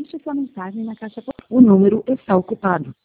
Deixe sua mensagem na caixa. O número está ocupado.